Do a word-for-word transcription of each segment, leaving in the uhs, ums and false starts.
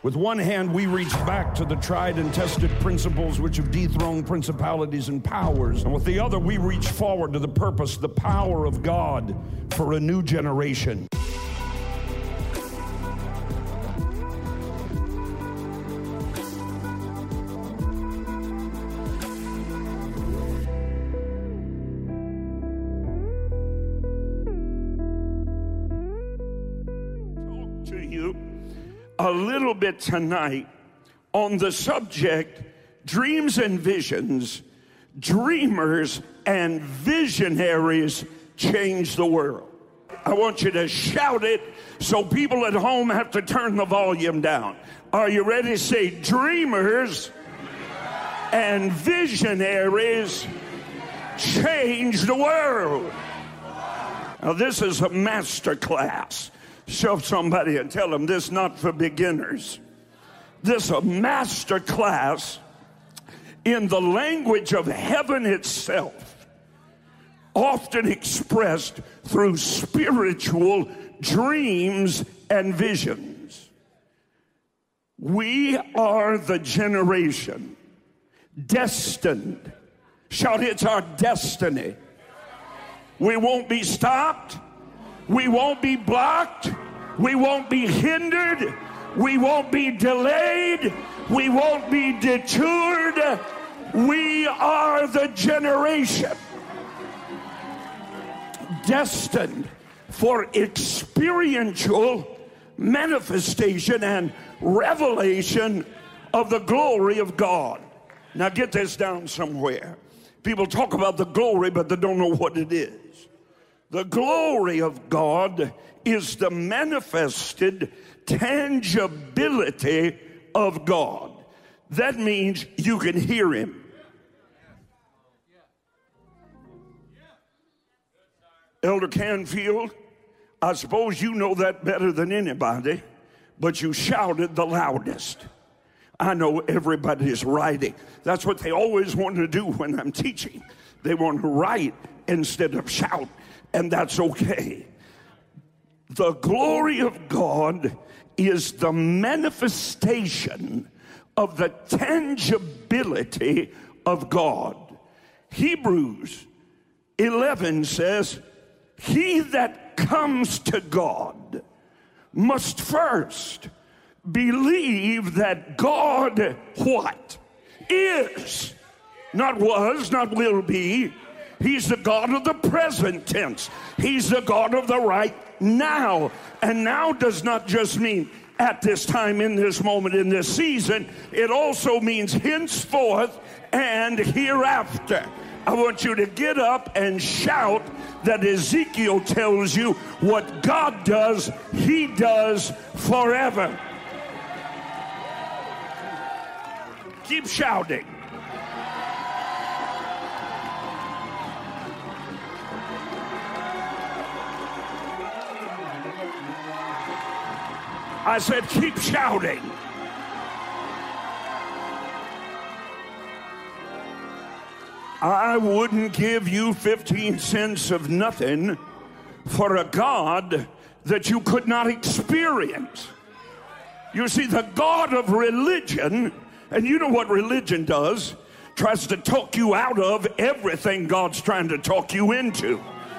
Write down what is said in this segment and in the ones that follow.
With one hand, we reach back to the tried and tested principles which have dethroned principalities and powers. And with the other, we reach forward to the purpose, the power of God for a new generation. Talk to you a little bit tonight on the subject, dreams and visions. Dreamers and visionaries change the world. I want you to shout it so people at home have to turn the volume down. Are you ready to say dreamers and visionaries change the world? Now this is a master class. Show somebody and tell them this is not for beginners. This is a master class in the language of heaven itself, often expressed through spiritual dreams and visions. We are the generation destined. Shout, it's our destiny. We won't be stopped. We won't be blocked. We won't be hindered. We won't be delayed. We won't be detoured. We are the generation destined for experiential manifestation and revelation of the glory of God. Now get this down somewhere. People talk about the glory, but they don't know what it is. The glory of God is the manifested tangibility of God. That means you can hear him. Elder Canfield, I suppose you know that better than anybody, but you shouted the loudest. I know everybody is writing. That's what they always want to do when I'm teaching. They want to write instead of shout, and that's okay. The glory of God is the manifestation of the tangibility of God. Hebrews eleven says, he that comes to God must first believe that God, what? Is. Not was, not will be. He's the God of the present tense. He's the God of the right now. And now does not just mean at this time, in this moment, in this season. It also means henceforth and hereafter. I want you to get up and shout that Ezekiel tells you what God does, he does forever. Keep shouting. I said, keep shouting. I wouldn't give you fifteen cents of nothing for a God that you could not experience. You see, the God of religion, and you know what religion does, tries to talk you out of everything God's trying to talk you into.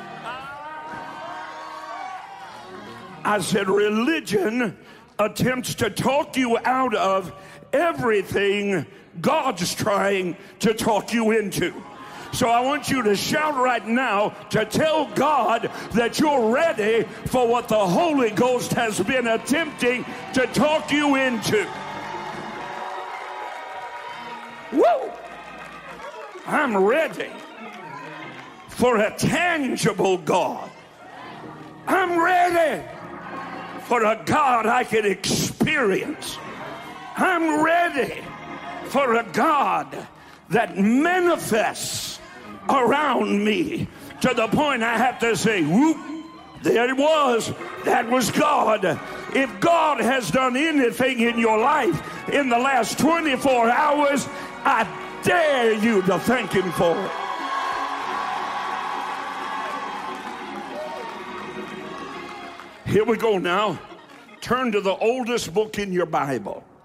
I said religion attempts to talk you out of everything God's trying to talk you into. So I want you to shout right now to tell God that you're ready for what the Holy Ghost has been attempting to talk you into. Woo! I'm ready for a tangible God. I'm ready for a God I can experience. I'm ready for a God that manifests around me to the point I have to say, whoop, there it was. That was God. If God has done anything in your life in the last twenty-four hours, I dare you to thank him for it. Here we go now. Turn to the oldest book in your Bible.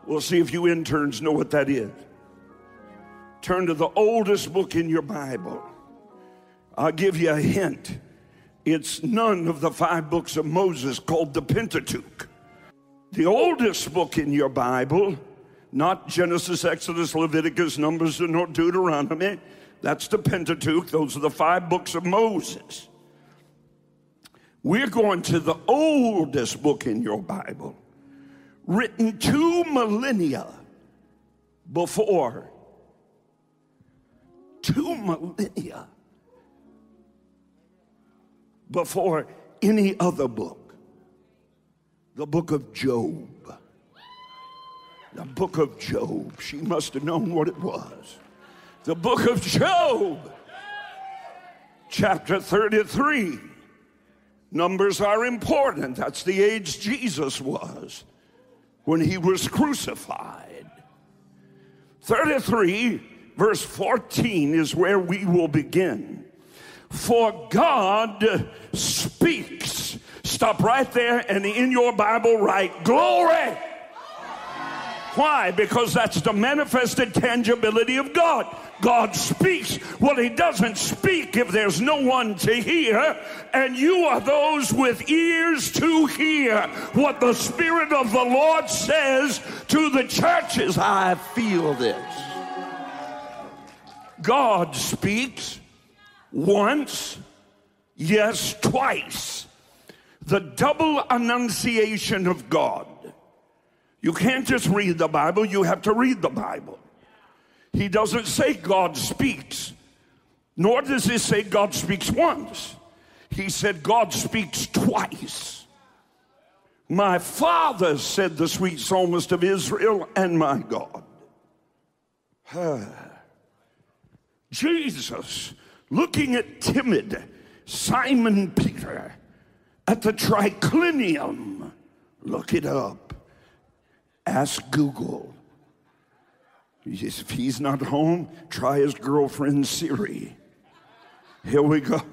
We'll see if you interns know what that is. Turn to the oldest book in your Bible. I'll give you a hint. It's none of the five books of Moses called the Pentateuch. The oldest book in your Bible, not Genesis, Exodus, Leviticus, Numbers, nor Deuteronomy. That's the Pentateuch. Those are the five books of Moses. We're going to the oldest book in your Bible, written two millennia before. Two millennia before any other book. The book of Job. The book of Job. She must have known what it was. The book of Job, chapter thirty-three. Numbers are important. That's the age Jesus was when he was crucified. thirty-three, verse fourteen is where we will begin. For God speaks. Stop right there, and in your Bible write glory. Why? Because that's the manifested tangibility of God. God speaks. Well, he doesn't speak if there's no one to hear, and you are those with ears to hear what the Spirit of the Lord says to the churches. I feel this. God speaks once, yes, twice. The double annunciation of God. You can't just read the Bible, you have to read the Bible. He doesn't say God speaks, nor does he say God speaks once. He said God speaks twice. My Father, said the sweet psalmist of Israel, and my God. Jesus, looking at timid Simon Peter at the triclinium, look it up. Ask Google. If he's not home, try his girlfriend Siri. Here we go.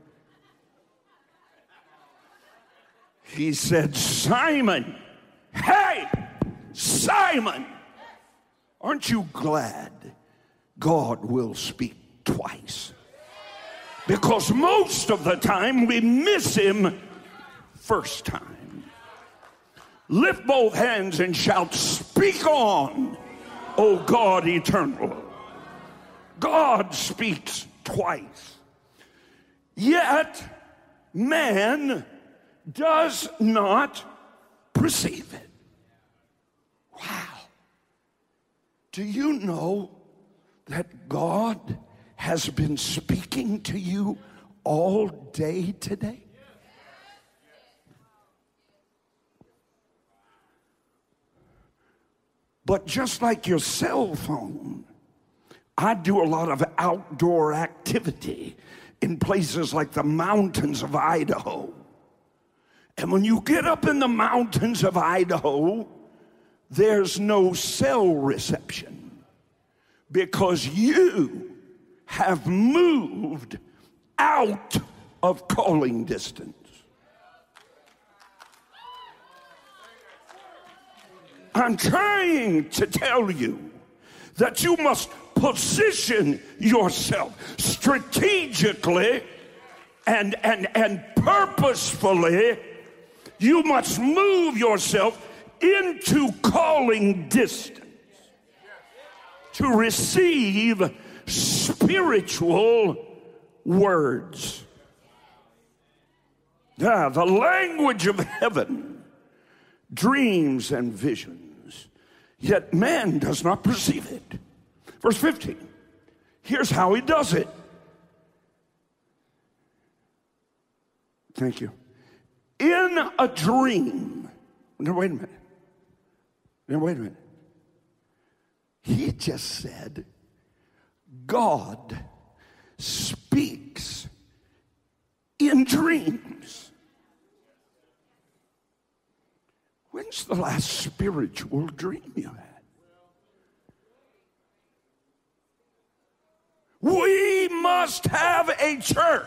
He said, Simon, hey, Simon, aren't you glad God will speak twice? Because most of the time we miss him first time. Lift both hands and shout, speak on, O God eternal. God speaks twice. Yet man does not perceive it. Wow. Do you know that God has been speaking to you all day today? But just like your cell phone, I do a lot of outdoor activity in places like the mountains of Idaho. And when you get up in the mountains of Idaho, there's no cell reception because you have moved out of calling distance. I'm trying to tell you that you must position yourself strategically and, and, and purposefully. You must move yourself into calling distance to receive spiritual words. Yeah, the language of heaven, dreams and visions, yet man does not perceive it. Verse fifteen, here's how he does it. Thank you. In a dream. No, wait a minute. No, wait a minute. He just said, God speaks in dreams. When's the last spiritual dream you had? We must have a church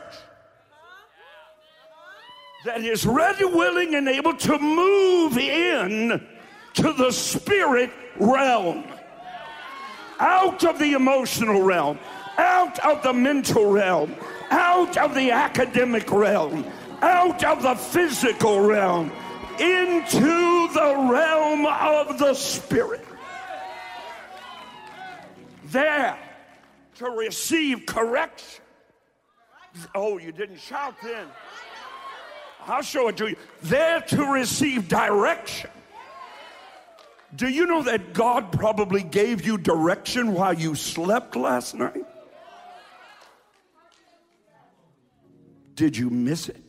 that is ready, willing, and able to move in to the spirit realm, out of the emotional realm, out of the mental realm, out of the academic realm, out of the physical realm, into the realm of the spirit. There to receive correction. Oh, you didn't shout then. I'll show it to you. There to receive direction. Do you know that God probably gave you direction while you slept last night? Did you miss it?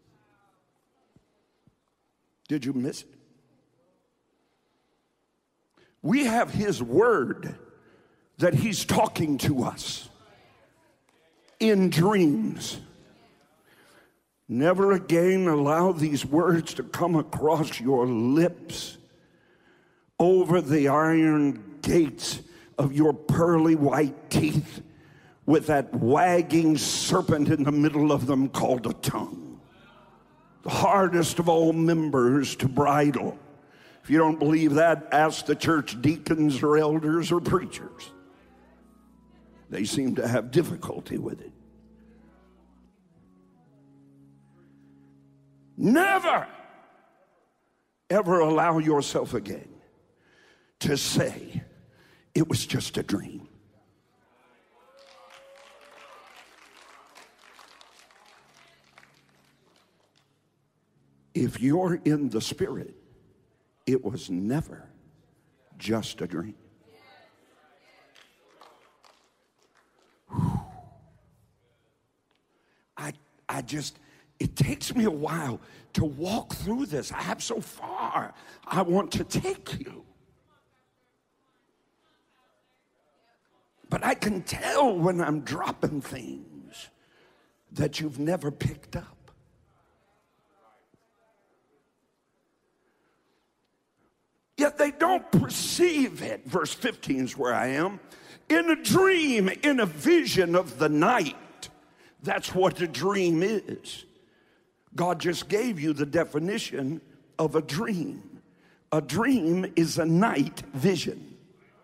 Did you miss it? We have his word that he's talking to us in dreams. Never again allow these words to come across your lips over the iron gates of your pearly white teeth with that wagging serpent in the middle of them called a tongue. The hardest of all members to bridle. If you don't believe that, ask the church deacons or elders or preachers. They seem to have difficulty with it. Never, ever allow yourself again to say, it was just a dream. If you're in the spirit, it was never just a dream. Whew. I, I just, it takes me a while to walk through this. I have so far I want to take you. But I can tell when I'm dropping things that you've never picked up. Yet they don't perceive it. Verse fifteen is where I am. In a dream, in a vision of the night. That's what a dream is. God just gave you the definition of a dream. A dream is a night vision.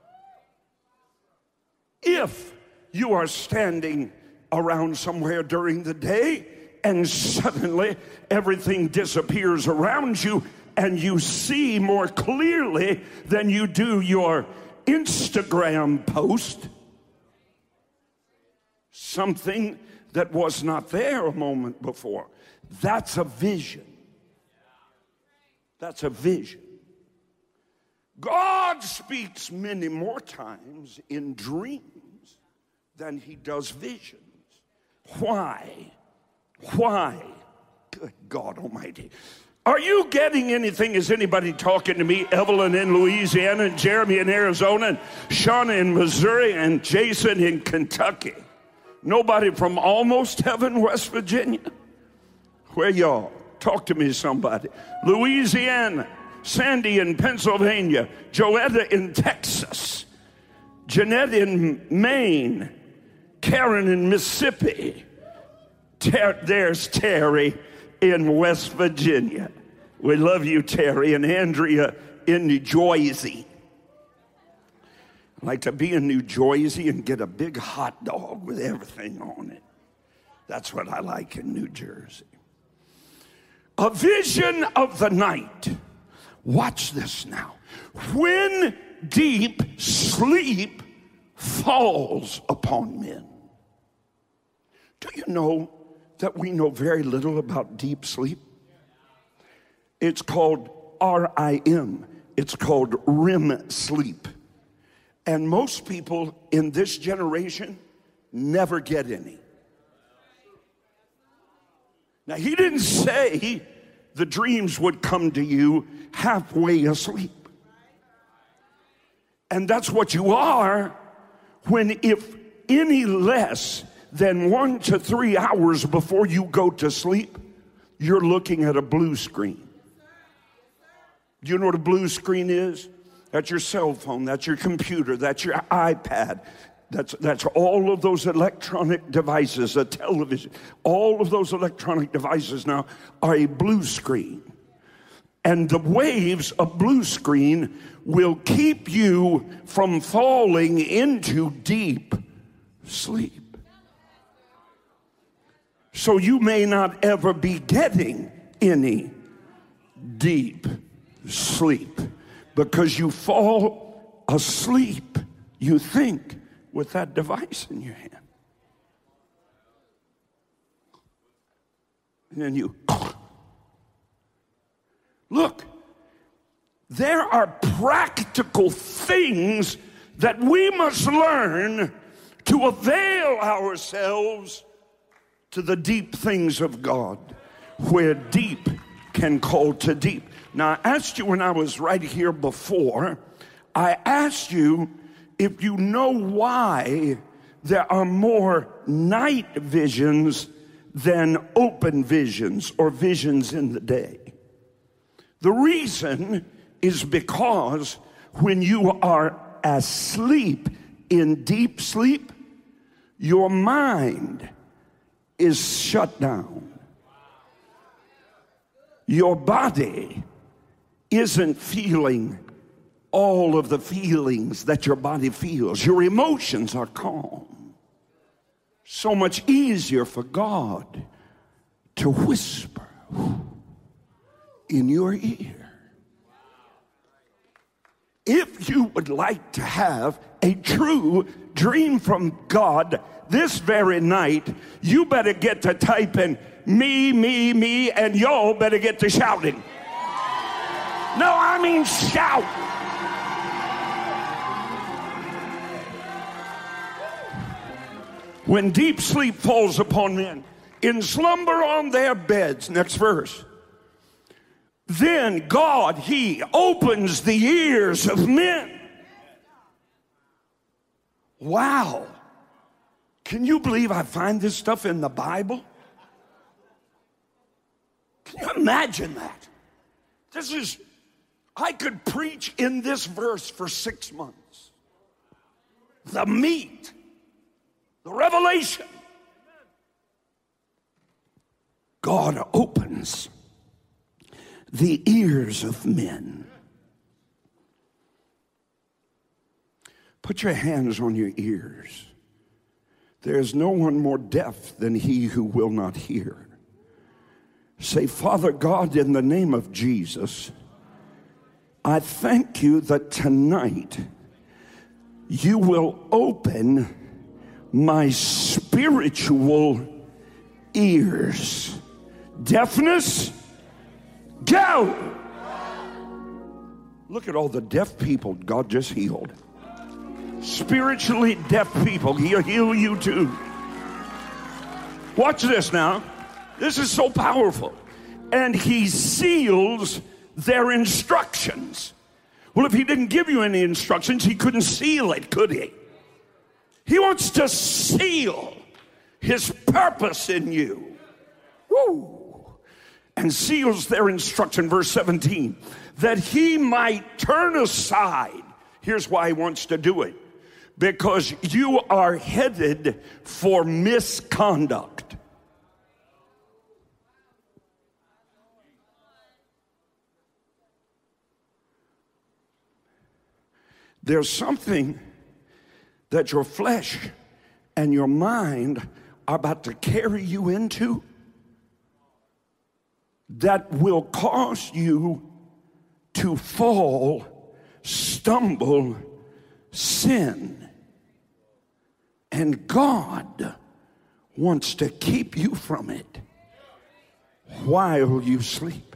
If you are standing around somewhere during the day and suddenly everything disappears around you and you see more clearly than you do your Instagram post, something that was not there a moment before, that's a vision. That's a vision. God speaks many more times in dreams than he does visions. Why? Why? Good God Almighty. Are you getting anything? Is anybody talking to me? Evelyn in Louisiana, and Jeremy in Arizona, and Shauna in Missouri, and Jason in Kentucky. Nobody from almost heaven, West Virginia? Where y'all? Talk to me, somebody. Louisiana, Sandy in Pennsylvania, Joetta in Texas, Jeanette in Maine, Karen in Mississippi. Ter- there's Terry in West Virginia. We love you, Terry. And Andrea in New Jersey. I'd like to be in New Jersey and get a big hot dog with everything on it. That's what I like in New Jersey. A vision of the night. Watch this now. When deep sleep falls upon men. Do you know that we know very little about deep sleep? It's called R I M. It's called R E M sleep. And most people in this generation never get any. Now, he didn't say the dreams would come to you halfway asleep. And that's what you are when, if any less than one to three hours before you go to sleep, you're looking at a blue screen. Do you know what a blue screen is? That's your cell phone, that's your computer, that's your iPad. That's, that's all of those electronic devices, a television. All of those electronic devices now are a blue screen. And the waves of blue screen will keep you from falling into deep sleep. So you may not ever be getting any deep sleep because you fall asleep, you think, with that device in your hand. And then you... Look, there are practical things that we must learn to avail ourselves to the deep things of God, where deep can call to deep. Now, I asked you when I was right here before, I asked you if you know why there are more night visions than open visions or visions in the day. The reason is because when you are asleep in deep sleep, your mind is shut down. Your body isn't feeling all of the feelings that your body feels. Your emotions are calm. So much easier for God to whisper in your ear. If you would like to have a true dream from God this very night, you better get to typing me, me, me, and y'all better get to shouting. No, I mean shout. When deep sleep falls upon men, in slumber on their beds, next verse, then God, he opens the ears of men. Wow. Can you believe I find this stuff in the Bible? Can you imagine that? This is, I could preach in this verse for six months. The meat, the revelation. God opens the ears of men. Put your hands on your ears. There is no one more deaf than he who will not hear. Say, Father God, in the name of Jesus, I thank you that tonight you will open my spiritual ears. Deafness, go! Look at all the deaf people God just healed. Spiritually deaf people, he'll heal you too. Watch this now. This is so powerful. And he seals their instructions. Well, if he didn't give you any instructions, he couldn't seal it, could he? He wants to seal his purpose in you. Woo! And seals their instruction, verse seventeen, that he might turn aside. Here's why he wants to do it. Because you are headed for misconduct. There's something that your flesh and your mind are about to carry you into that will cause you to fall, stumble, sin. And God wants to keep you from it while you sleep.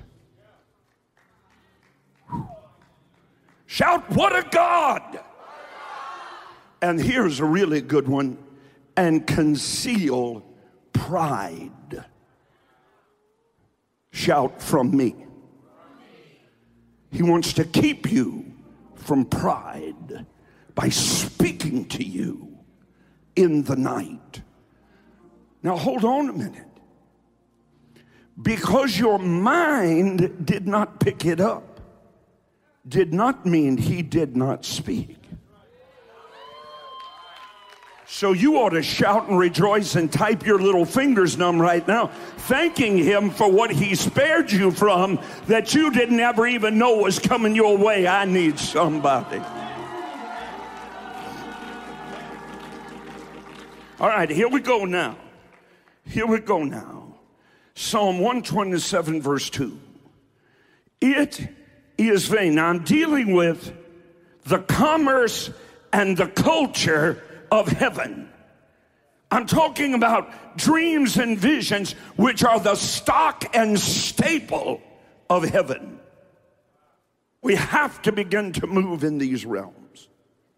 Shout, what a God! And here's a really good one. And conceal pride. Shout, from me. He wants to keep you from pride by speaking to you in the night. Now hold on a minute. Because your mind did not pick it up did not mean he did not speak. So you ought to shout and rejoice and type your little fingers numb right now, thanking him for what he spared you from that you didn't ever even know was coming your way. I need somebody. All right, here we go now. Here we go now. Psalm one twenty-seven, verse two. It is vain. Now I'm dealing with the commerce and the culture of heaven. I'm talking about dreams and visions, which are the stock and staple of heaven. We have to begin to move in these realms.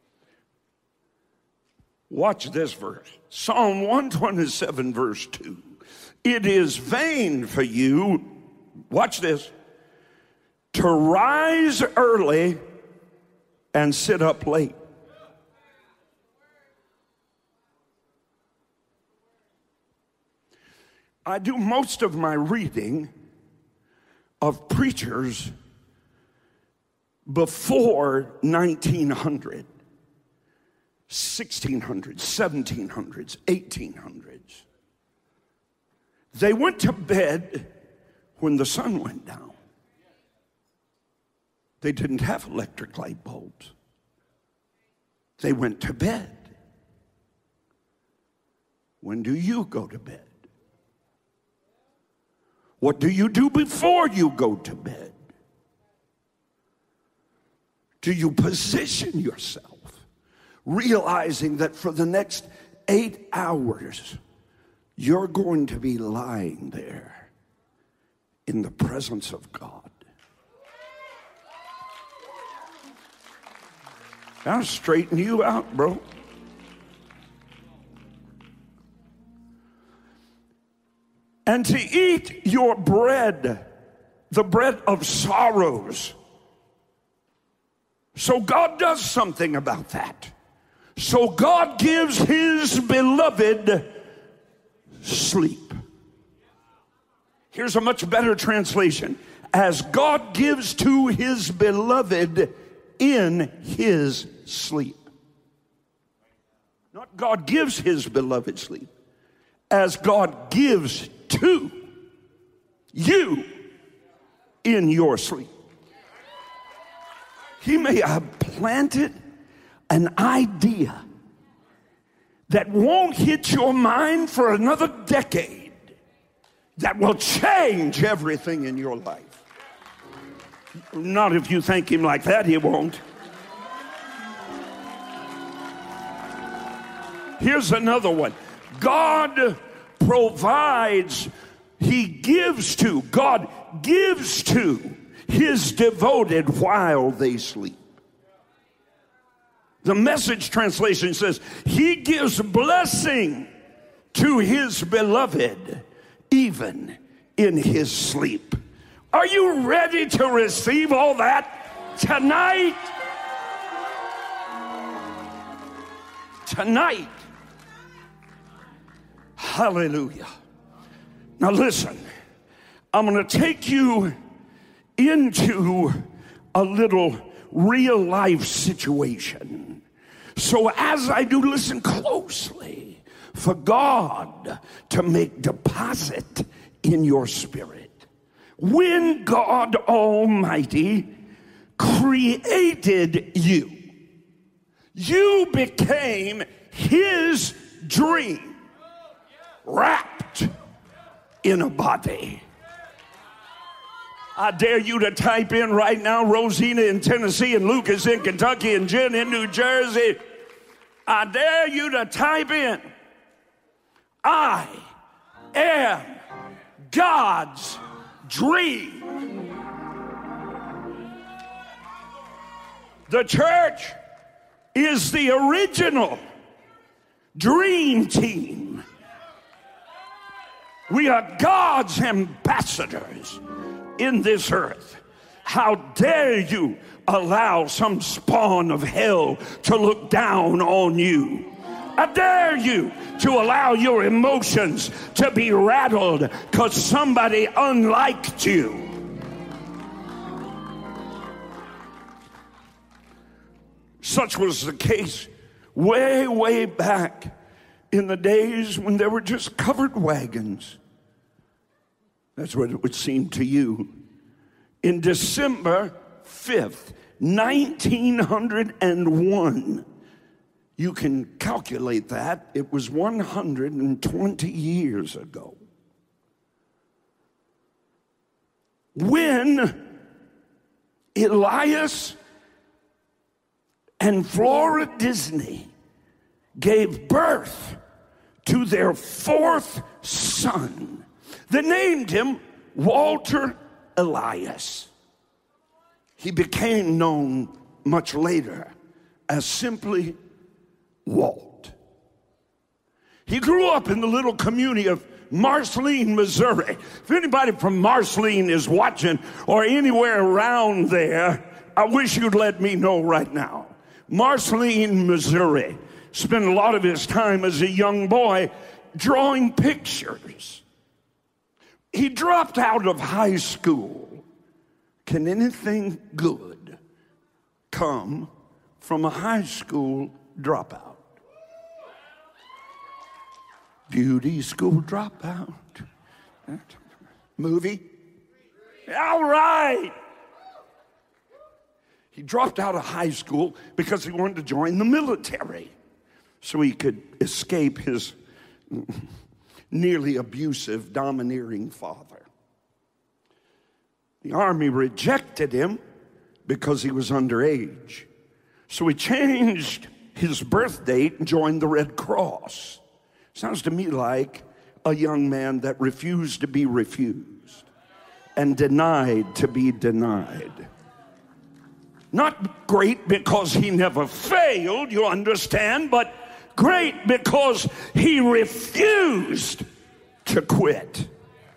Watch this verse. Psalm one twenty-seven, verse two. It is vain for you, watch this, to rise early and sit up late. I do most of my reading of preachers before nineteen hundred, sixteen hundreds, seventeen hundreds, eighteen hundreds. They went to bed when the sun went down. They didn't have electric light bulbs. They went to bed. When do you go to bed? What do you do before you go to bed? Do you position yourself, realizing that for the next eight hours, you're going to be lying there in the presence of God? I'll straighten you out, bro. And to eat your bread, the bread of sorrows. So God does something about that. So God gives his beloved sleep. Here's a much better translation. As God gives to his beloved in his sleep. Not God gives his beloved sleep. As God gives to you in your sleep. He may have planted an idea that won't hit your mind for another decade, that will change everything in your life. Not if you thank him like that, he won't. Here's another one. God provides, he gives to, God gives to his devoted while they sleep. The Message translation says, he gives blessing to his beloved even in his sleep. Are you ready to receive all that tonight? Tonight. Hallelujah. Now listen, I'm going to take you into a little real life situation. So as I do, listen closely for God to make deposit in your spirit. When God Almighty created you, you became his dream, wrapped in a body. I dare you to type in right now, Rosina in Tennessee and Lucas in Kentucky and Jen in New Jersey. I dare you to type in, I am God's dream. The church is the original dream team. We are God's ambassadors in this earth. How dare you allow some spawn of hell to look down on you? I dare you to allow your emotions to be rattled because somebody unliked you. Such was the case way, way back in the days when there were just covered wagons. That's what it would seem to you. In December fifth, nineteen oh one, you can calculate that. It was one hundred twenty years ago. When Elias and Flora Disney gave birth to their fourth son, they named him Walter Elias. He became known much later as simply Walt. He grew up in the little community of Marceline, Missouri. If anybody from Marceline is watching or anywhere around there, I wish you'd let me know right now. Marceline, Missouri. Spent a lot of his time as a young boy drawing pictures. He dropped out of high school. Can anything good come from a high school dropout? Beauty school dropout. Movie? All right. He dropped out of high school because he wanted to join the military so he could escape his nearly abusive, domineering father. The Army rejected him because he was underage. So he changed his birth date and joined the Red Cross. Sounds to me like a young man that refused to be refused and denied to be denied. Not great because he never failed, you understand, but great because he refused to quit.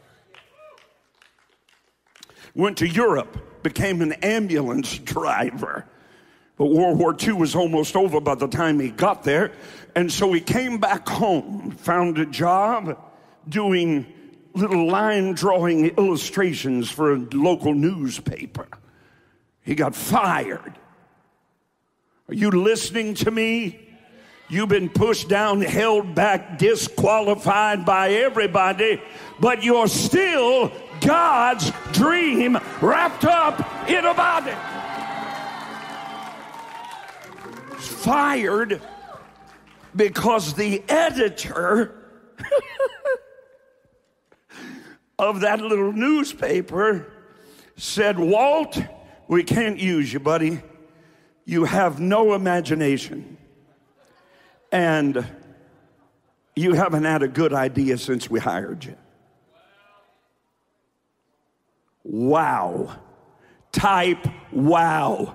Went to Europe, became an ambulance driver. But World War Two was almost over by the time he got there. And so he came back home, found a job doing little line drawing illustrations for a local newspaper. He got fired. Are you listening to me? You've been pushed down, held back, disqualified by everybody, but you're still God's dream wrapped up in a body. Fired because the editor of that little newspaper said, Walt, we can't use you, buddy. You have no imagination. And you haven't had a good idea since we hired you. Wow. Type wow.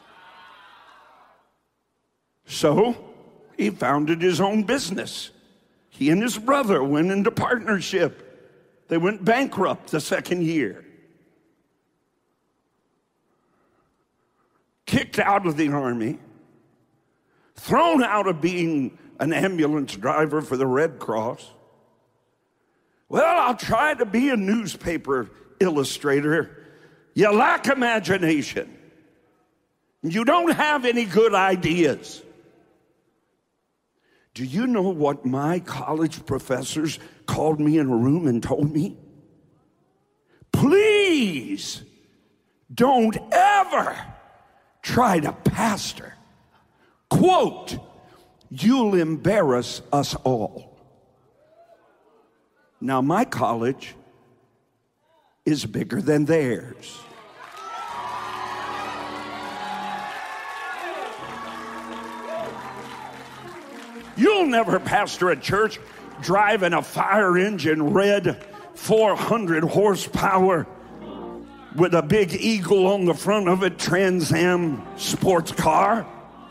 So he founded his own business. He and his brother went into partnership. They went bankrupt the second year. Kicked out of the Army. Thrown out of being an ambulance driver for the Red Cross. Well, I'll try to be a newspaper illustrator. You lack imagination. You don't have any good ideas. Do you know what my college professors called me in a room and told me? Please don't ever try to pastor. Quote, you'll embarrass us all. Now, my college is bigger than theirs. You'll never pastor a church driving a fire engine red four hundred horsepower with a big eagle on the front of it, Trans Am sports car.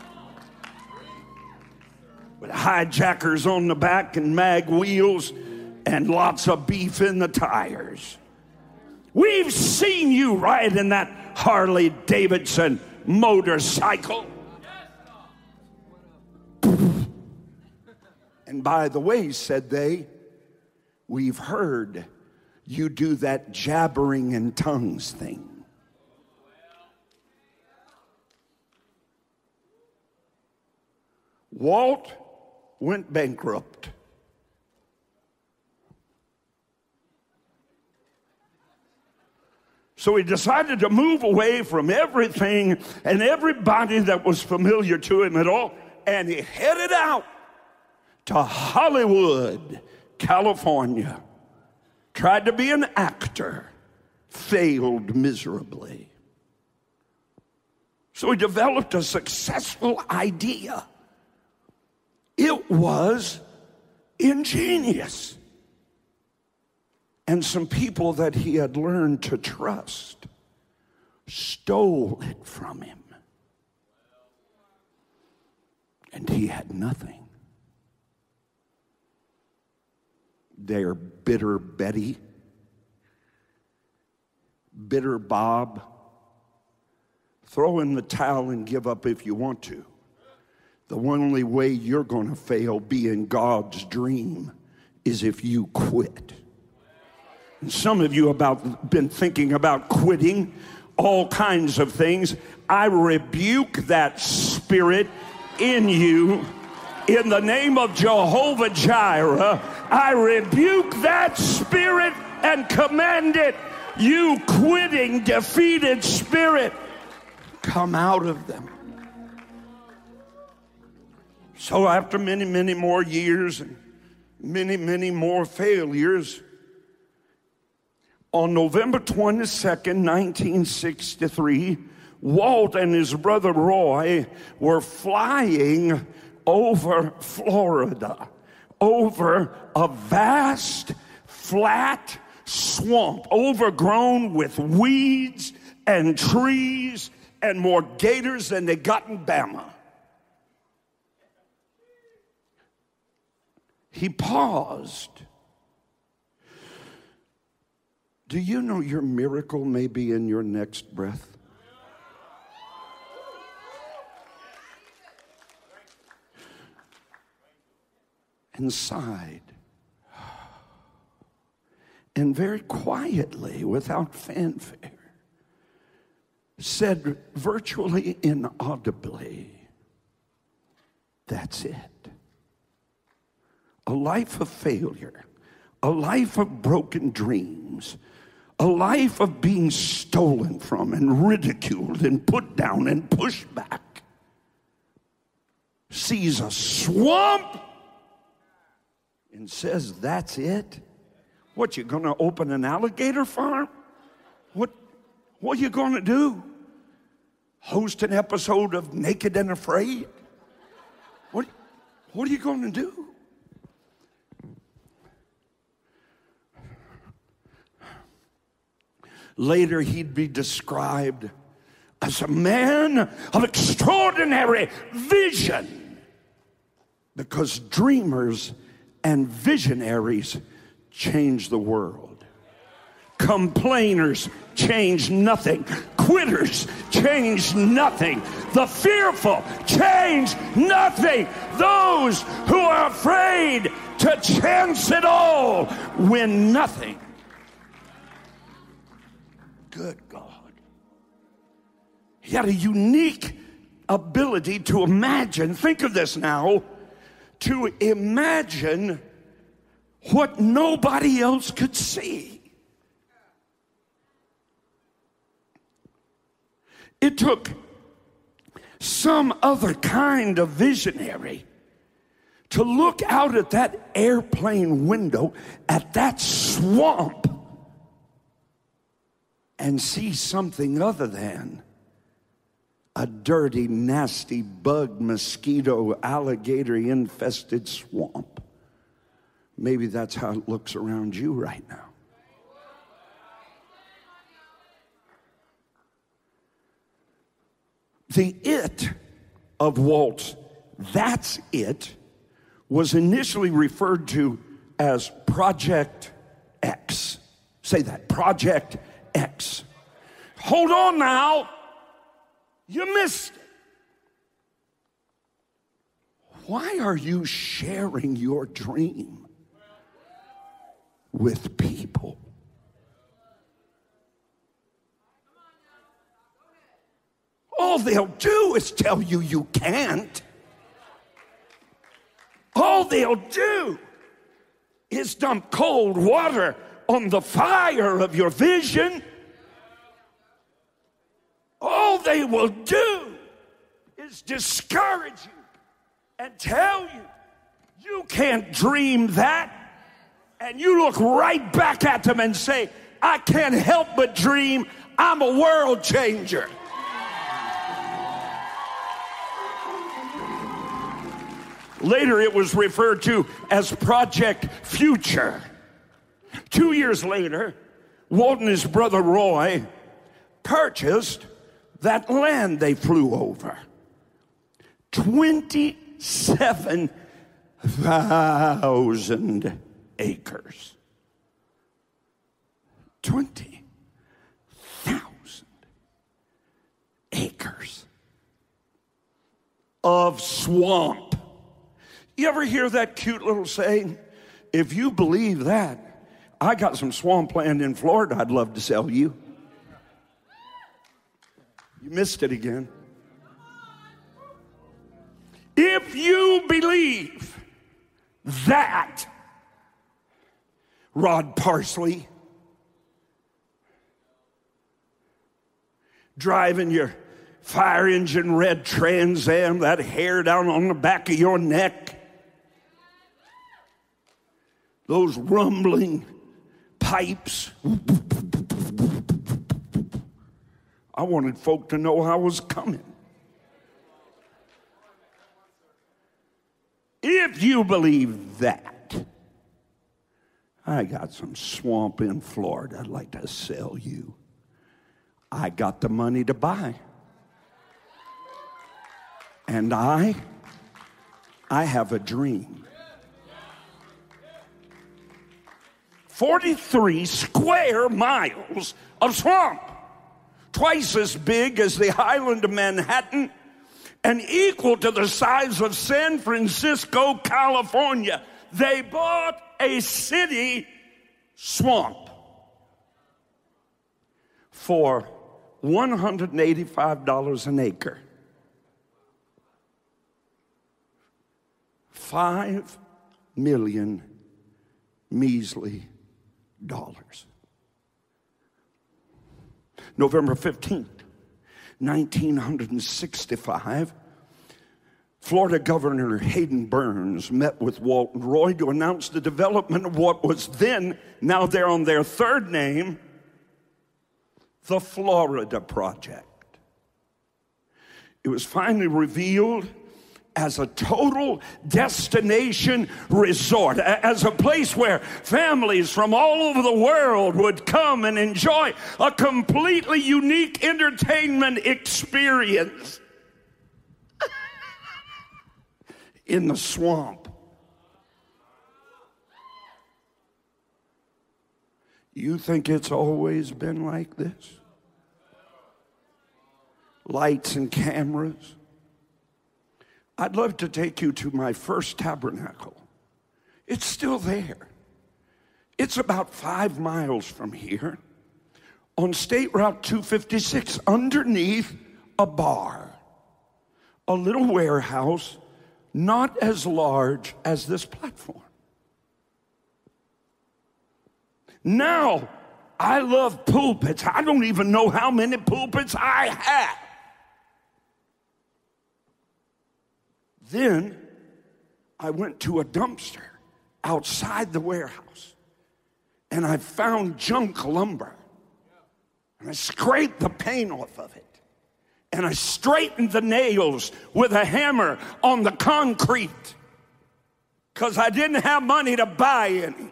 With hijackers on the back and mag wheels and lots of beef in the tires. We've seen you ride in that Harley Davidson motorcycle. And by the way, said they, we've heard you do that jabbering in tongues thing. Walt went bankrupt. So he decided to move away from everything and everybody that was familiar to him at all, and he headed out to Hollywood, California. Tried to be an actor, failed miserably. So he developed a successful idea. It was ingenious. And some people that he had learned to trust stole it from him. And he had nothing. Their bitter Betty, bitter Bob, throw in the towel and give up if you want to. The only way you're going to fail being God's dream is if you quit. And some of you have been thinking about quitting all kinds of things. I rebuke that spirit in you in the name of Jehovah Jireh. I rebuke that spirit and command it. You quitting, defeated spirit, come out of them. So after many, many more years and many, many more failures, on November twenty-second, nineteen sixty-three, Walt and his brother Roy were flying over Florida, over a vast, flat swamp, overgrown with weeds and trees and more gators than they got in Bama. He paused. Do you know your miracle may be in your next breath? And sighed. And very quietly, without fanfare, said virtually inaudibly, that's it. A life of failure, a life of broken dreams, a life of being stolen from and ridiculed and put down and pushed back, sees a swamp and says, that's it? What, you gonna open an alligator farm? What, what are you gonna do? Host an episode of Naked and Afraid? What, what are you gonna do? Later, he'd be described as a man of extraordinary vision, because dreamers and visionaries change the world. Complainers change nothing. Quitters change nothing. The fearful change nothing. Those who are afraid to chance it all win nothing. Good God. He had a unique ability to imagine. Think of this now. To imagine what nobody else could see. It took some other kind of visionary to look out at that airplane window at that swamp and see something other than a dirty, nasty, bug, mosquito, alligator-infested swamp. Maybe that's how it looks around you right now. The it of Walt's, that's it, was initially referred to as Project X. Say that, Project X. Hold on now. You missed it. Why are you sharing your dream with people? All they'll do is tell you you can't. All they'll do is dump cold water on the fire of your vision. All they will do is discourage you and tell you you can't dream that. And you look right back at them and say, I can't help but dream. I'm a world changer. Later, it was referred to as Project Future. Two years later, Walt and his brother Roy purchased that land they flew over. twenty-seven thousand acres. twenty thousand acres of swamp. You ever hear that cute little saying? If you believe that, I got some swampland in Florida I'd love to sell you. You missed it again. If you believe that, Rod Parsley, driving your fire engine red Trans Am, that hair down on the back of your neck, those rumbling pipes. I wanted folk to know I was coming. If you believe that, I got some swamp in Florida I'd like to sell you. I got the money to buy. And I, I have a dream. forty-three square miles of swamp, twice as big as the island of Manhattan and equal to the size of San Francisco, California. They bought a city swamp for one hundred eighty-five dollars an acre. Five million measly dollars. November fifteenth, nineteen sixty-five, Florida Governor Hayden Burns met with Walt and Roy to announce the development of what was then, now they're on their third name, the Florida Project. It was finally revealed as a total destination resort, as a place where families from all over the world would come and enjoy a completely unique entertainment experience in the swamp. You think it's always been like this? Lights and cameras. I'd love to take you to my first tabernacle. It's still there. It's about five miles from here on State Route two fifty-six, underneath a bar, a little warehouse not as large as this platform. Now, I love pulpits. I don't even know how many pulpits I have. Then I went to a dumpster outside the warehouse and I found junk lumber. And I scraped the paint off of it. And I straightened the nails with a hammer on the concrete because I didn't have money to buy any.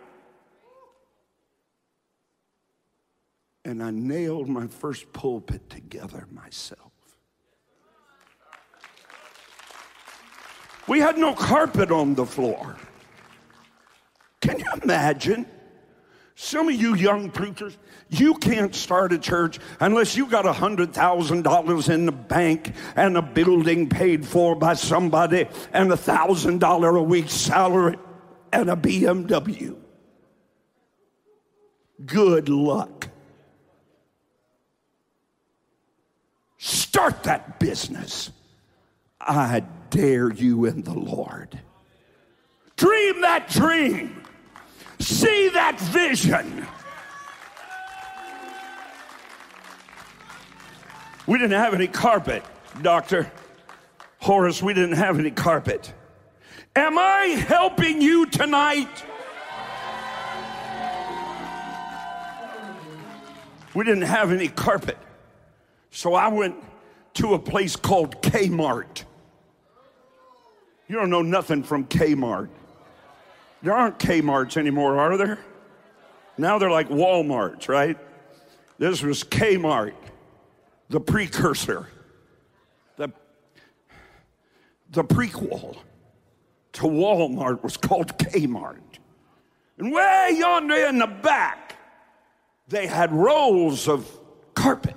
And I nailed my first pulpit together myself. We had no carpet on the floor. Can you imagine? Some of you young preachers, you can't start a church unless you got one hundred thousand dollars in the bank and a building paid for by somebody and a one thousand dollars a week salary and a B M W. Good luck. Start that business. I dare you in the Lord. dream that dream. See that vision. We didn't have any carpet, Doctor Horace. We didn't have any carpet. Am I helping you tonight? We didn't have any carpet. So I went to a place called Kmart. You don't know nothing from Kmart. There aren't Kmarts anymore, are there? Now they're like Walmarts, right? This was Kmart, the precursor, the, the prequel to Walmart was called Kmart. And way yonder in the back, they had rolls of carpet.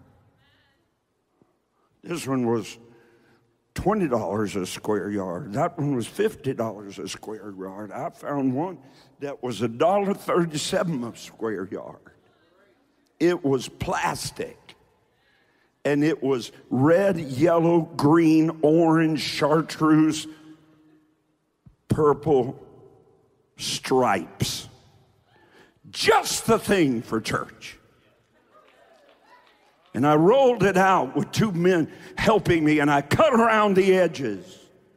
This one was twenty dollars a square yard. That one was fifty dollars a square yard. I found one that was one dollar thirty-seven a square yard. It was plastic. And it was red, yellow, green, orange, chartreuse, purple stripes. Just the thing for church. And I rolled it out with two men helping me, and I cut around the edges.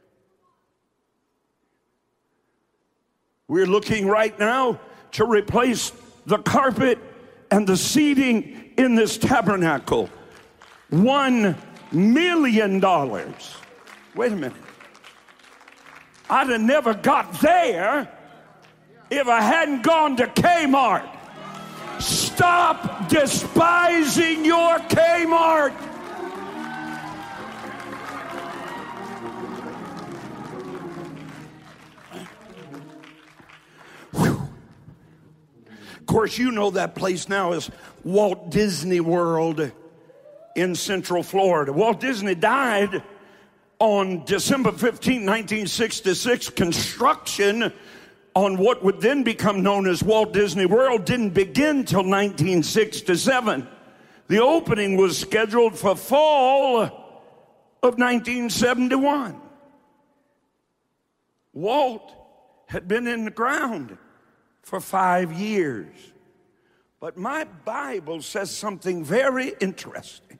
We're looking right now to replace the carpet and the seating in this tabernacle. One million dollars. Wait a minute. I'd have never got there if I hadn't gone to Kmart. Stop despising your Kmart. Whew. Of course, you know that place now is Walt Disney World in Central Florida. Walt Disney died on December fifteenth, nineteen sixty-six. Construction on what would then become known as Walt Disney World didn't begin till nineteen sixty-seven. The opening was scheduled for fall of nineteen seventy-one. Walt had been in the ground for five years. But my Bible says something very interesting.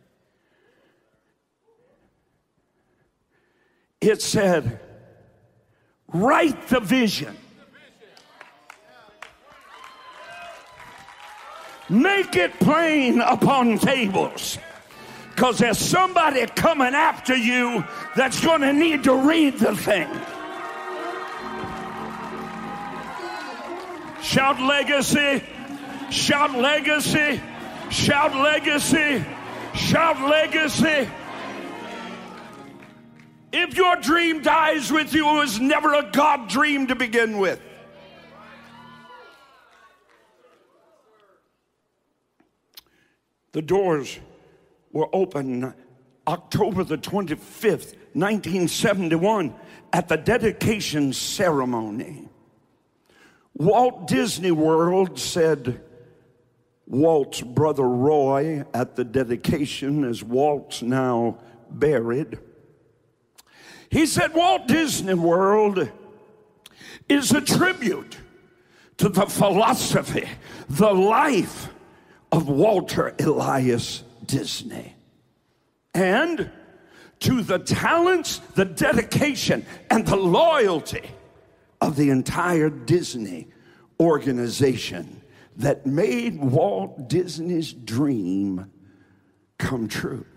It said, write the vision. Make it plain upon tables, because there's somebody coming after you that's going to need to read the thing. Shout legacy, shout legacy, shout legacy, shout legacy. If your dream dies with you, it was never a God dream to begin with. The doors were open October the twenty-fifth, nineteen seventy-one, at the dedication ceremony. Walt Disney World said Walt's brother Roy at the dedication, as Walt's now buried. He said Walt Disney World is a tribute to the philosophy, the life of Walter Elias Disney, and to the talents, the dedication, and the loyalty of the entire Disney organization that made Walt Disney's dream come true.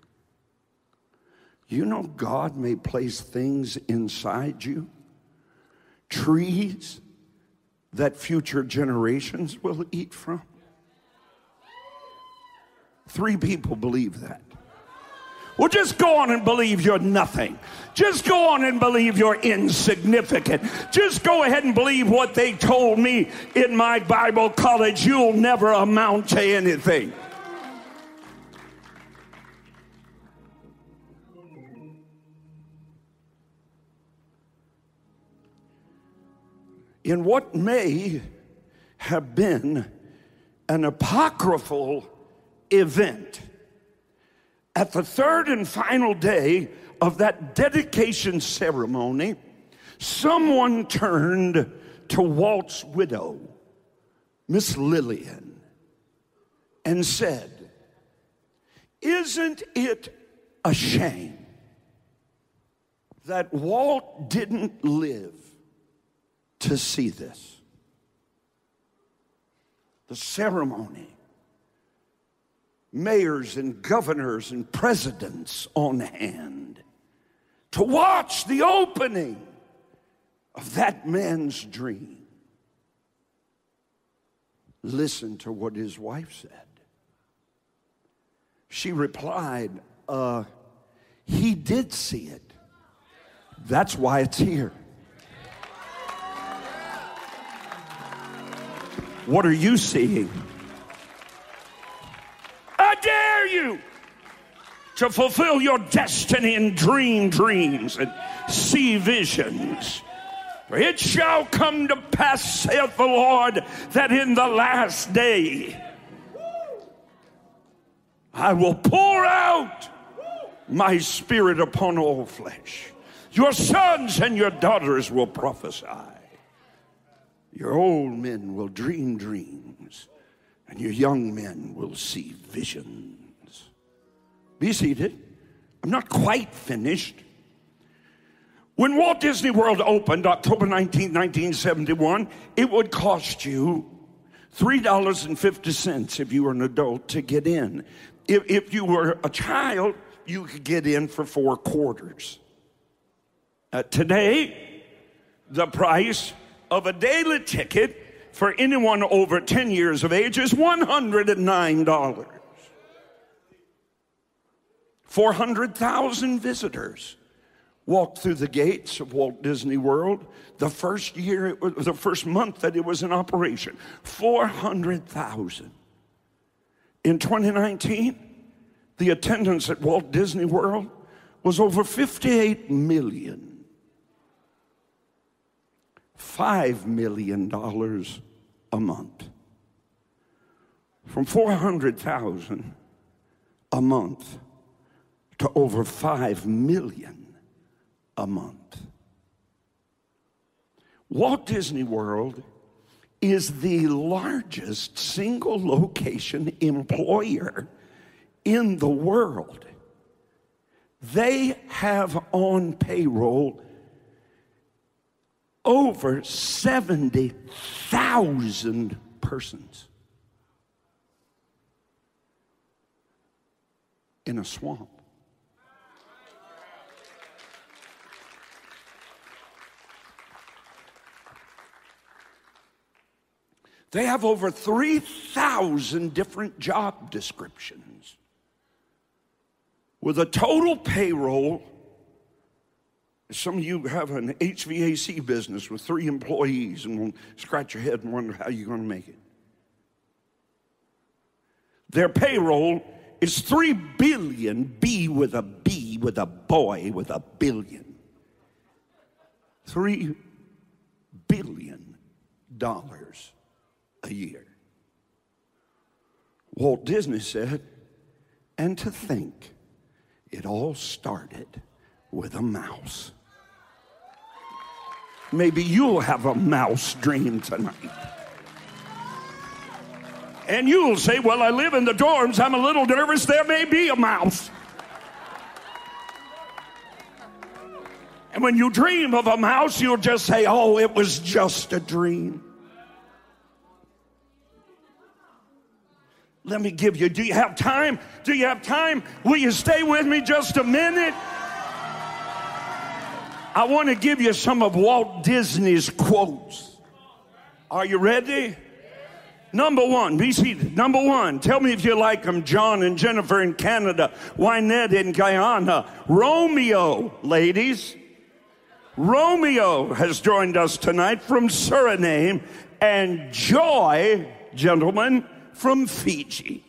You know, God may place things inside you, trees that future generations will eat from. Three people believe that. Well, just go on and believe you're nothing. Just go on and believe you're insignificant. Just go ahead and believe what they told me in my Bible college. You'll never amount to anything. In what may have been an apocryphal event, at the third and final day of that dedication ceremony, someone turned to Walt's widow, Miss Lillian, and said, "Isn't it a shame that Walt didn't live to see this?" The ceremony, mayors and governors and presidents on hand to watch the opening of that man's dream. Listen to what his wife said. She replied, uh, he did see it. That's why it's here. What are you seeing? I dare you to fulfill your destiny and dream dreams and see visions. For it shall come to pass, saith the Lord, that in the last day I will pour out my spirit upon all flesh. Your sons and your daughters will prophesy. Your old men will dream dreams, and your young men will see visions. Be seated. I'm not quite finished. When Walt Disney World opened October nineteenth, nineteen seventy-one, it would cost you three dollars and fifty cents if you were an adult to get in. If, if you were a child, you could get in for four quarters. Uh, today, the price of a daily ticket for anyone over ten years of age is one hundred nine dollars. four hundred thousand visitors walked through the gates of Walt Disney World the first year, it was, the first month that it was in operation. four hundred thousand. In twenty nineteen, the attendance at Walt Disney World was over fifty-eight million. five million dollars a month. From four hundred thousand a month to over five million a month. Walt Disney World is the largest single location employer in the world. They have on payroll over seventy thousand persons in a swamp. They have over three thousand different job descriptions with a total payroll. Some of you have an H V A C business with three employees and will scratch your head and wonder how you're going to make it. Their payroll is three billion, B with a B, with a boy, with a billion. Three billion dollars a year. Walt Disney said, and to think it all started with a mouse. Maybe you'll have a mouse dream tonight. And you'll say, well, I live in the dorms. I'm a little nervous. There may be a mouse. And when you dream of a mouse, you'll just say, oh, it was just a dream. Let me give you, do you have time? Do you have time? Will you stay with me just a minute? I want to give you some of Walt Disney's quotes. Are you ready? Number one, be seated. Number one, tell me if you like them. John and Jennifer in Canada, Wynette in Guyana, Romeo, ladies. Romeo has joined us tonight from Suriname, and Joy, gentlemen, from Fiji.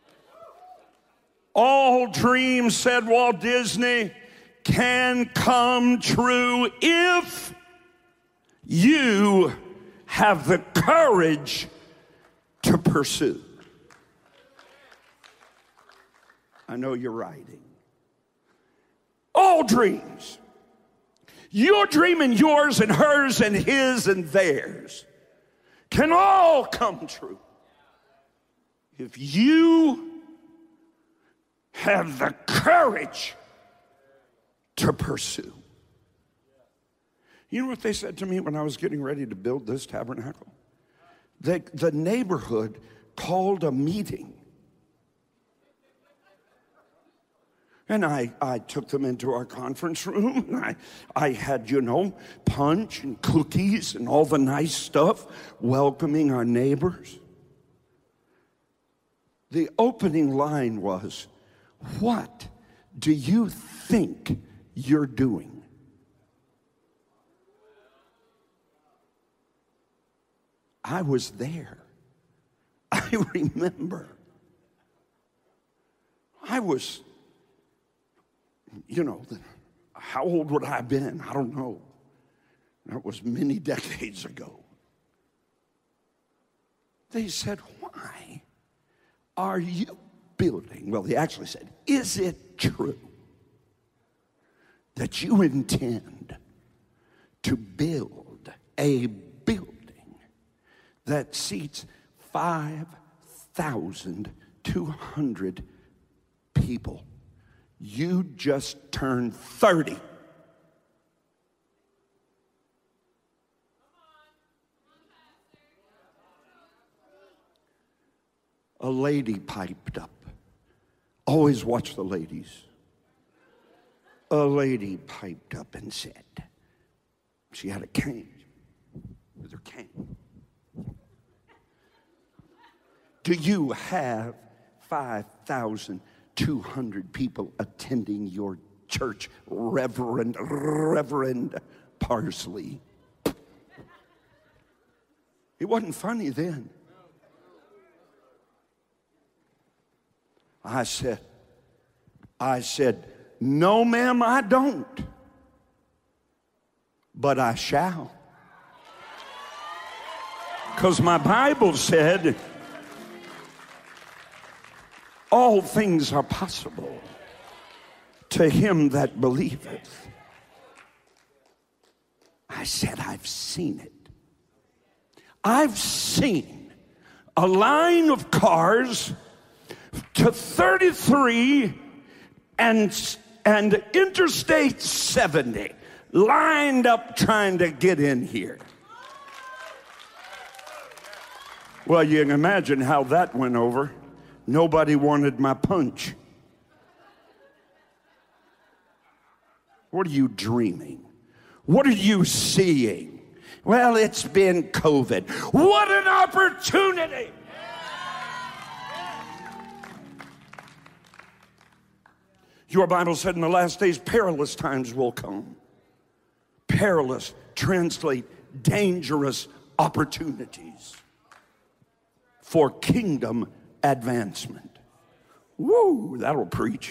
All dreams, said Walt Disney, can come true if you have the courage to pursue. I know you're writing. All dreams Your dream and yours and hers and his and theirs can all come true if you have the courage to pursue. You know what they said to me when I was getting ready to build this tabernacle? They, the neighborhood called a meeting. And I, I took them into our conference room. And I, I had, you know, punch and cookies and all the nice stuff, welcoming our neighbors. The opening line was, "What do you think you're doing?" I was there. I remember. I was, you know, how old would I have been? I don't know. That was many decades ago. They said, "Why are you building?" Well, they actually said, "Is it true that you intend to build a building that seats five thousand two hundred people? You just turned thirty. A lady piped up. Always watch the ladies. A lady piped up and said, she had a cane with her cane. Do you have five thousand two hundred people attending your church, Reverend, Reverend Parsley? It wasn't funny then. I said, I said, "No, ma'am, I don't. But I shall." Because my Bible said, all things are possible to him that believeth. I said, I've seen it. I've seen a line of cars to thirty-three and, and Interstate seventy lined up trying to get in here. Well, you can imagine how that went over. Nobody wanted my punch. What are you dreaming? What are you seeing? Well, it's been COVID. What an opportunity! Your Bible said in the last days, perilous times will come. Perilous, translate dangerous opportunities for kingdom advancement. Woo, that'll preach.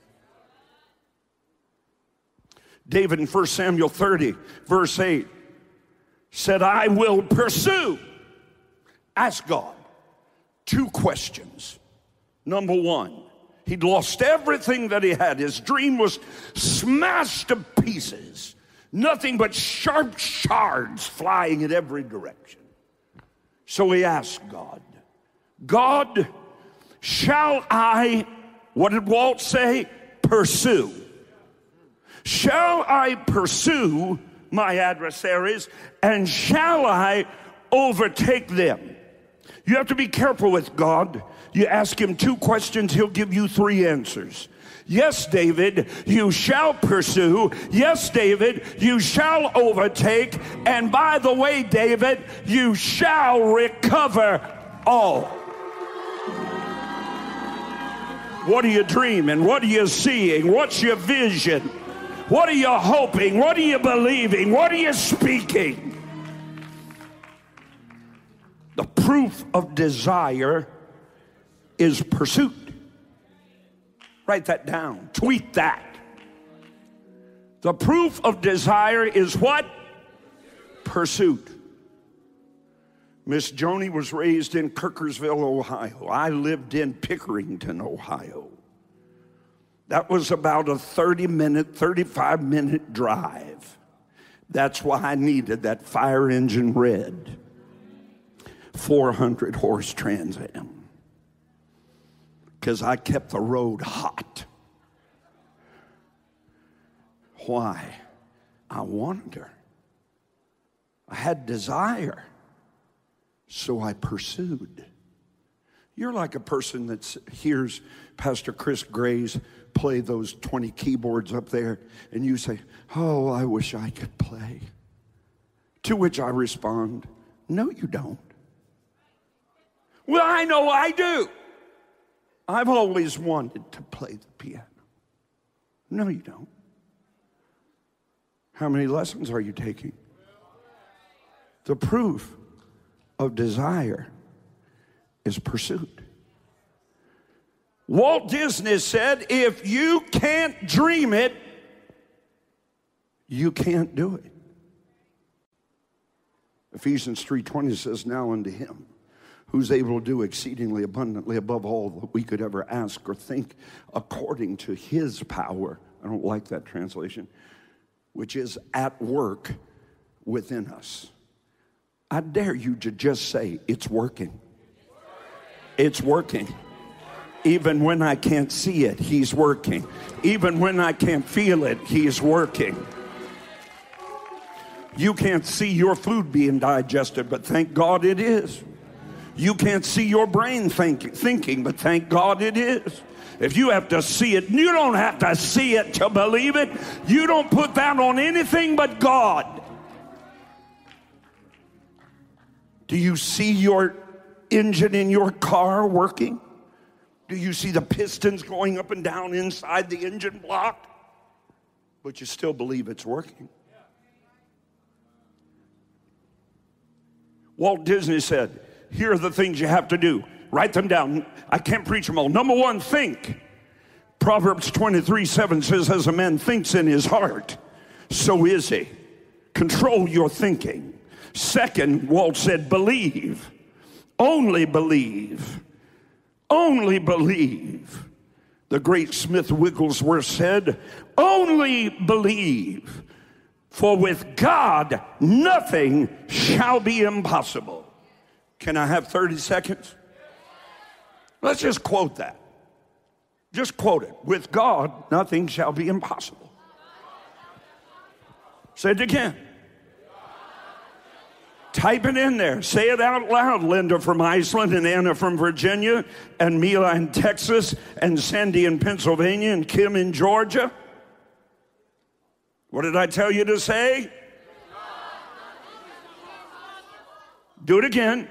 David in First Samuel thirty, verse eight, said, "I will pursue." Ask God two questions. Number one, he'd lost everything that he had. His dream was smashed to pieces. Nothing but sharp shards flying in every direction. So he asked God, "God, shall I," what did Walt say? "Pursue. Shall I pursue my adversaries, and shall I overtake them?" You have to be careful with God. You ask him two questions, he'll give you three answers. Yes, David, you shall pursue. Yes, David, you shall overtake. And by the way, David, you shall recover all. What are you dreaming? What are you seeing? What's your vision? What are you hoping? What are you believing? What are you speaking? The proof of desire is pursuit. Write that down. Tweet that. The proof of desire is what? Pursuit. Miss Joni was raised in Kirkersville, Ohio. I lived in Pickerington, Ohio. That was about a thirty minute, thirty-five minute drive. That's why I needed that fire engine red four hundred horse Trans Am, because I kept the road hot. Why? I wanted her. I had desire, so I pursued. You're like a person that hears Pastor Chris Grays play those twenty keyboards up there, and you say, oh, I wish I could play. To which I respond, no, you don't. Well, I know I do. I've always wanted to play the piano. No, you don't. How many lessons are you taking? The proof of desire is pursuit. Walt Disney said, if you can't dream it, you can't do it. Ephesians three twenty says, now unto him who's able to do exceedingly abundantly above all that we could ever ask or think, according to his power. I don't like that translation. Which is at work within us. I dare you to just say, it's working. It's working. Even when I can't see it, he's working. Even when I can't feel it, he's working. You can't see your food being digested, but thank God it is. You can't see your brain think, thinking, but thank God it is. If you have to see it, you don't have to see it to believe it. You don't put that on anything but God. Do you see your engine in your car working? Do you see the pistons going up and down inside the engine block? But you still believe it's working. Walt Disney said, here are the things you have to do. Write them down. I can't preach them all. Number one, think. Proverbs twenty-three seven says, as a man thinks in his heart, so is he. Control your thinking. Second, Walt said, believe. Only believe. Only believe. The great Smith Wigglesworth said, only believe. For with God, nothing shall be impossible. Can I have thirty seconds? Let's just quote that. Just quote it. With God, nothing shall be impossible. Say it again. Type it in there. Say it out loud. Linda from Iceland, and Anna from Virginia, and Mila in Texas, and Sandy in Pennsylvania, and Kim in Georgia. What did I tell you to say? Do it again.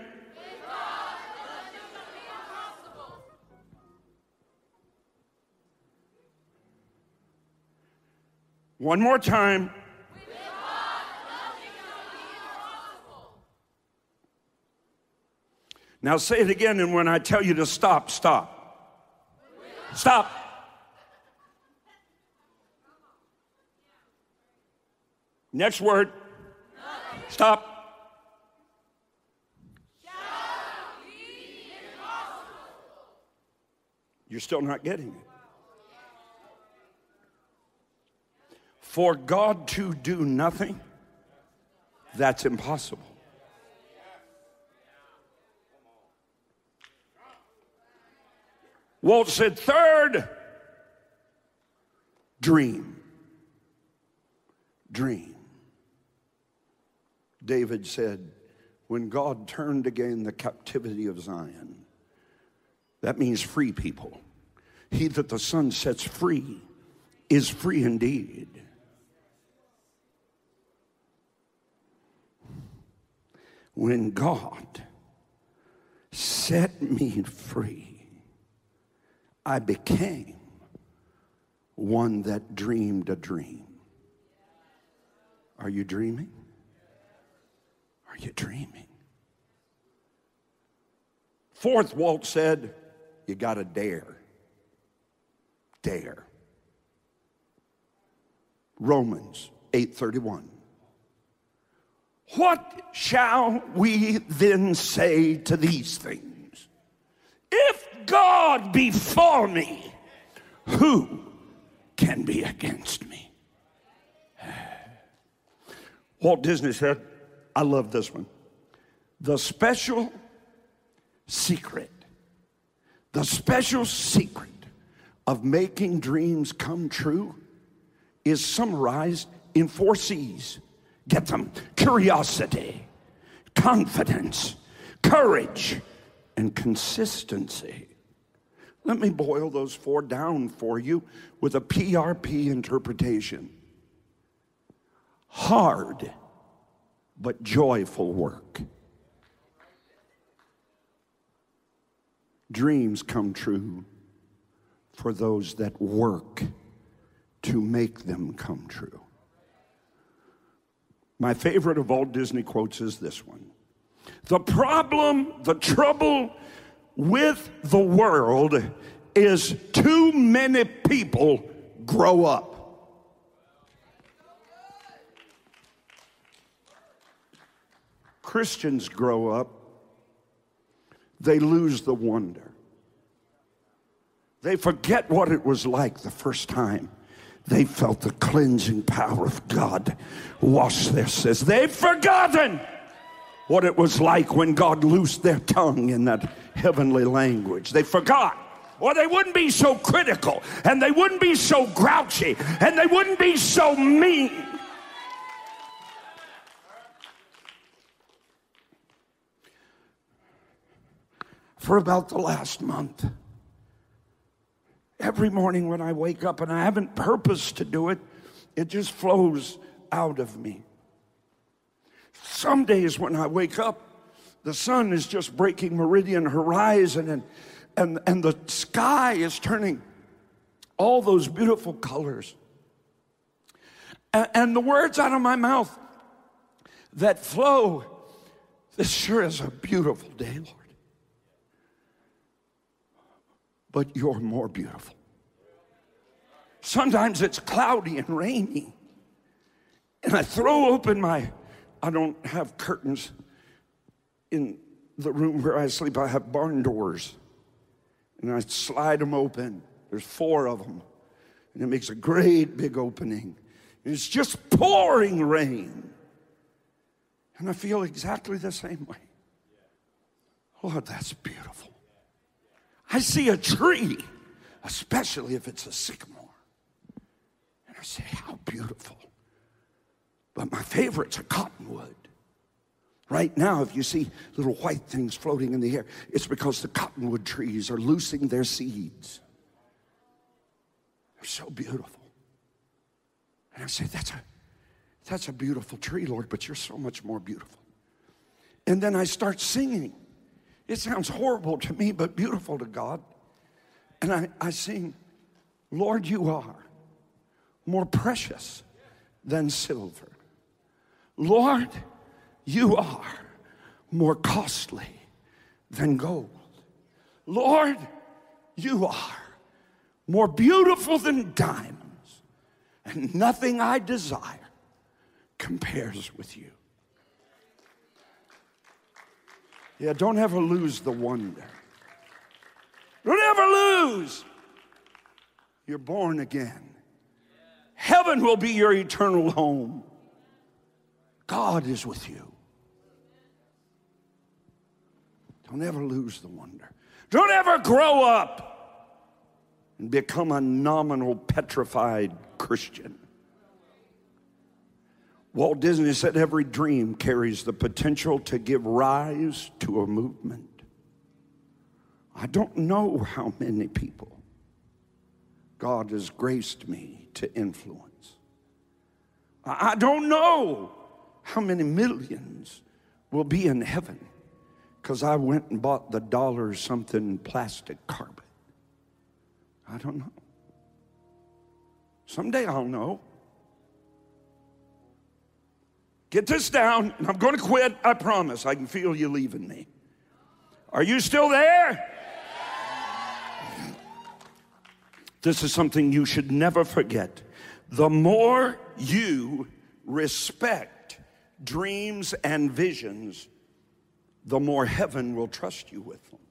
One more time. Now say it again, and when I tell you to stop, stop. Stop. Next word. Stop. You're still not getting it. For God to do nothing, that's impossible. Walt said, third, dream. Dream. David said, when God turned again the captivity of Zion, that means free people. He that the Son sets free is free indeed. When God set me free, I became one that dreamed a dream. Are you dreaming? Are you dreaming? Fourth, Walt said, you got to dare. Dare. Romans eight thirty-one. What shall we then say to these things? If God be for me, who can be against me? Walt Disney said, I love this one. The special secret, the special secret of making dreams come true is summarized in four C's. Get them: curiosity, confidence, courage, and consistency. Let me boil those four down for you with a P R P interpretation. Hard but joyful work. Dreams come true for those that work to make them come true. My favorite of all Disney quotes is this one. The problem, the trouble with the world is too many people grow up. Christians grow up, they lose the wonder. They forget what it was like the first time they felt the cleansing power of God wash their sins. They've forgotten what it was like when God loosed their tongue in that heavenly language. They forgot. Or they wouldn't be so critical, and they wouldn't be so grouchy, and they wouldn't be so mean. For about the last month, every morning when I wake up, and I haven't purposed to do it, it just flows out of me. Some days when I wake up, the sun is just breaking meridian horizon, and, and, and the sky is turning all those beautiful colors. And, and the words out of my mouth that flow, this sure is a beautiful day, Lord. But you're more beautiful. Sometimes it's cloudy and rainy, and I throw open my, I don't have curtains in the room where I sleep. I have barn doors, and I slide them open. There's four of them, and it makes a great big opening. And it's just pouring rain, and I feel exactly the same way. Lord, that's beautiful. I see a tree, especially if it's a sycamore, and I say, how beautiful. But my favorite's a cottonwood. Right now, if you see little white things floating in the air, it's because the cottonwood trees are loosing their seeds. They're so beautiful. And I say, that's a, that's a beautiful tree, Lord, but you're so much more beautiful. And then I start singing. It sounds horrible to me, but beautiful to God. And I, I sing, Lord, you are more precious than silver. Lord, you are more costly than gold. Lord, you are more beautiful than diamonds. And nothing I desire compares with you. Yeah, don't ever lose the wonder. Don't ever lose. You're born again. Heaven will be your eternal home. God is with you. Don't ever lose the wonder. Don't ever grow up and become a nominal, petrified Christian. Walt Disney said every dream carries the potential to give rise to a movement. I don't know how many people God has graced me to influence. I don't know how many millions will be in heaven because I went and bought the dollar something plastic carpet. I don't know. Someday I'll know. Get this down, and I'm going to quit. I promise. I can feel you leaving me. Are you still there? This is something you should never forget. The more you respect dreams and visions, the more heaven will trust you with them.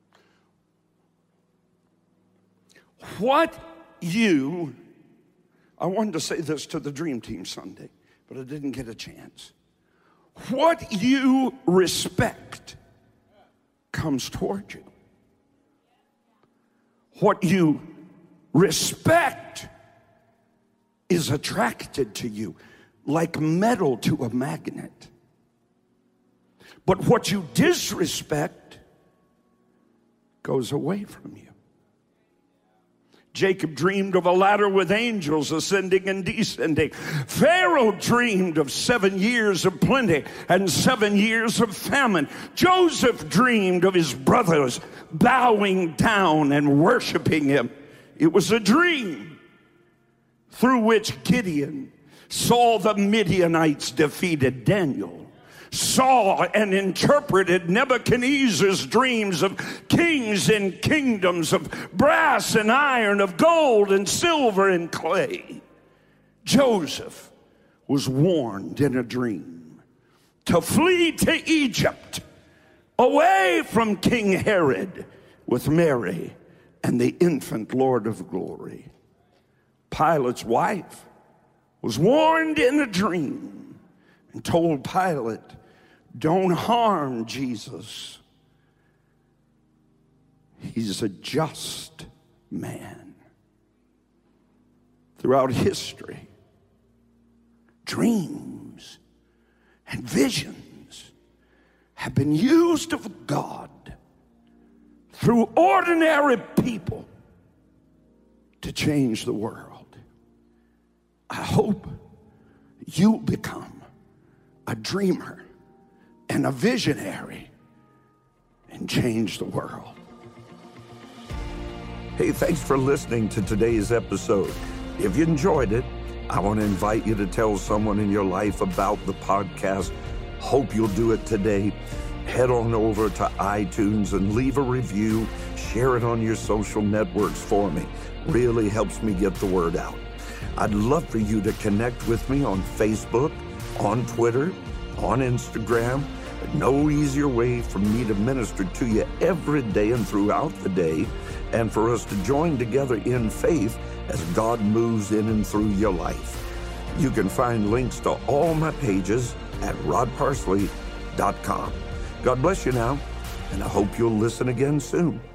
What you I wanted to say this to the Dream Team Sunday, but I didn't get a chance. What you respect comes toward you. What you respect is attracted to you like metal to a magnet. But what you disrespect goes away from you. Jacob dreamed of a ladder with angels ascending and descending. Pharaoh dreamed of seven years of plenty and seven years of famine. Joseph dreamed of his brothers bowing down and worshiping him. It was a dream through which Gideon saw the Midianites defeated. Daniel saw and interpreted Nebuchadnezzar's dreams of kings and kingdoms, of brass and iron, of gold and silver and clay. Joseph was warned in a dream to flee to Egypt, away from King Herod, with Mary and the infant Lord of glory. Pilate's wife was warned in a dream and told Pilate, don't harm Jesus. He's a just man. Throughout history, dreams and visions have been used of God through ordinary people to change the world. I hope you become a dreamer and a visionary and change the world. Hey, thanks for listening to today's episode. If you enjoyed it, I want to invite you to tell someone in your life about the podcast. Hope you'll do it today. Head on over to iTunes and leave a review. Share it on your social networks for me. Really helps me get the word out. I'd love for you to connect with me on Facebook, on Twitter, on Instagram. No easier way for me to minister to you every day and throughout the day, and for us to join together in faith as God moves in and through your life. You can find links to all my pages at rod parsley dot com. God bless you now, and I hope you'll listen again soon.